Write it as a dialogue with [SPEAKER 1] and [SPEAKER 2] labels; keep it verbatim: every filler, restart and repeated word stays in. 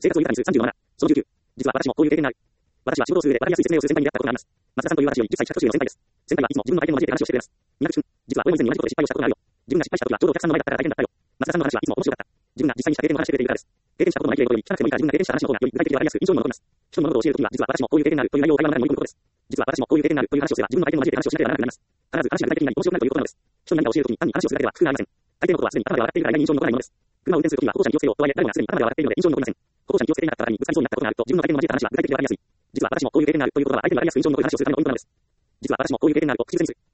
[SPEAKER 1] 生活を豊かにするさんじゅうなな。そのじゅうきゅう。実は私もこういう経験がある。私は仕事をする上で分かりやすい説明をする先輩に出会ったことがあります。松田さんという私よりじゅっさい下手年上の先輩です。先輩はいつも自分の体験を交えて話をしてくれます。三宅君、実は俺も以前に同じことで失敗をしたことがあるよ。自分が失敗した時はちょうどお客さんの前だったから大変だったよ。松田さんの話はいつも面白かった。自分が実際にした経験を話してくれているからです。経験したことのない経験を聞かなくてもいいから自分が経験した話の方がより具体的で分かりやすく印象にも残ります。人の物事を教えるときは実は私もこういう経験があるという内容を会話の中に盛り込むことです。実は私もこういう経験があるという話をすれば自分の体験を交えて話をしなければならなくなります。必ず話が具体的になり面白くなるということなのです。人に何か教えるときに単に話をするだけでは工夫がありません。相手のことはすでに頭で笑っているから意外に印象に残らないものです。車を運転するときには歩行者に気をつけろとはいえ誰もがすでに頭で笑っているので印象に残りません。歩行者に気をつけていなかった場合にぶつかりそうになったことがあると自分の体験を交えた話は具体的で分かりやすい。実は私もこういう経験があるということは相手に分かりやすく印象に残る話をするためのポイントなのです。実は私もこういう経験があると口癖にする。